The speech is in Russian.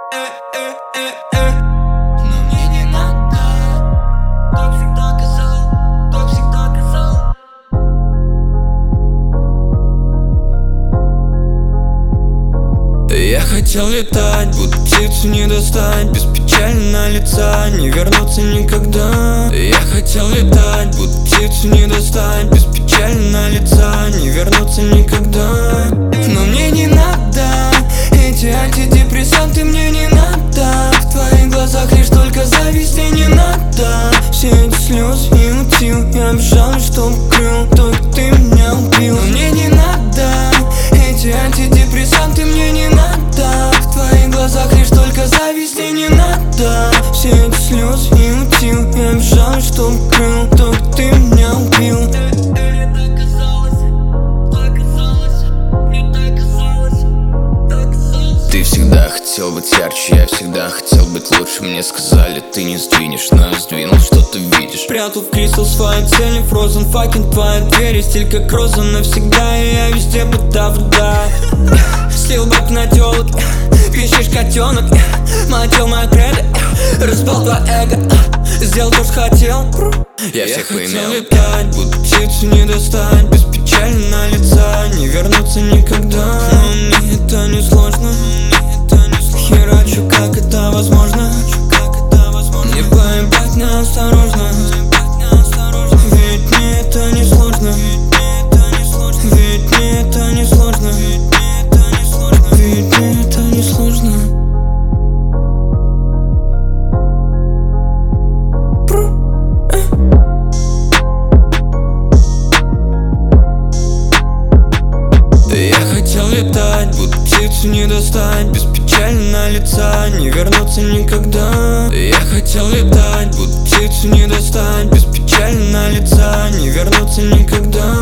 Но мне не надо. Так всегда казалось, так всегда казалось. Я хотел летать, будто птицу не достать, без печали на лица, не вернуться никогда. Я хотел летать, будто птицу не достать, без печали на лица, не вернуться никогда. Но мне не надо эти антидепрессанты, мне не надо. В твоих глазах лишь только зависть, и не надо. Все эти слезы не утил, я бежал, чтоб крыл, только ты меня убил. Но мне не надо эти антидепрессанты, мне не надо. В твоих глазах лишь только зависть, и не надо. Все эти слезы не утил, я бежал, чтоб крыл, только ты меня убил. Ты всегда хотел быть ярче, я всегда хотел быть лучше. Мне сказали, ты не сдвинешь, но я сдвинул, что ты видишь. Прятал в кресел свои цели, фрозен факин твоя дверь. Стиль как роза навсегда, и я везде будто вода. Слил бак на тёлок, пищишь котенок. Мотел моя кредо, распал твое эго. Сделал то, что хотел. Я всех поимел. Летать, будто птицу не достать, без печали на лица, не вернуться никогда. Но мне это не сложно. Херачу, как это возможно. Не поебать неосторожно. Ведь мне это не сложно. Ведь мне это не сложно. Ведь мне это не сложно. Я хотел летать, будто птицу не достать, без печали на лица, не вернуться никогда. Я хотел летать, будто птицу не достать, без печали на лица, не вернуться никогда.